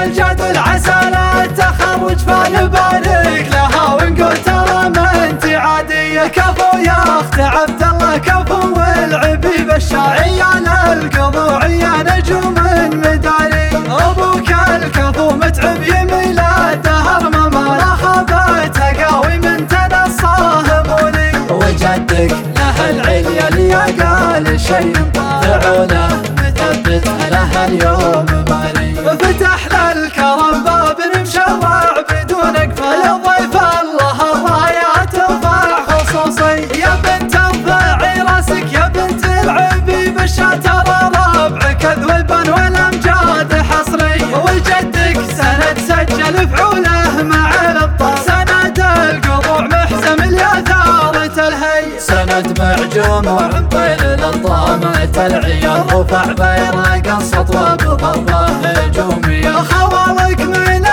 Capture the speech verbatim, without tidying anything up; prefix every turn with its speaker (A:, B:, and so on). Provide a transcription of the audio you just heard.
A: الجد العسى التخرج فنبارك لها ونقول ترى ما انت عادية. كفو يا اخت عبد الله كفو والعبيب الشاعي على القضوع يا نجوم مداري. ابوك الكفو متعب يميل الدهر ما لا خابت اقاوي من تنصاه بولي. وجدك له العليا اللي قال شيء فعوله مثبت له اليوم باري. فتح للكرم باب مشرع بدون قفل ضيف الله الرايات ترفع خصوصي. يا بنت ارفعي راسك يا بنت العبيب الشاطر ربعك اذوبا والامجاد حصري. وجدك سند سجل فعوله مع الابطال سند القضوع محزم الياثارة الهي. سند معجوم وعبيل للطامة العيال رفع بيرق السطوة بضربة هجومية. خوالك من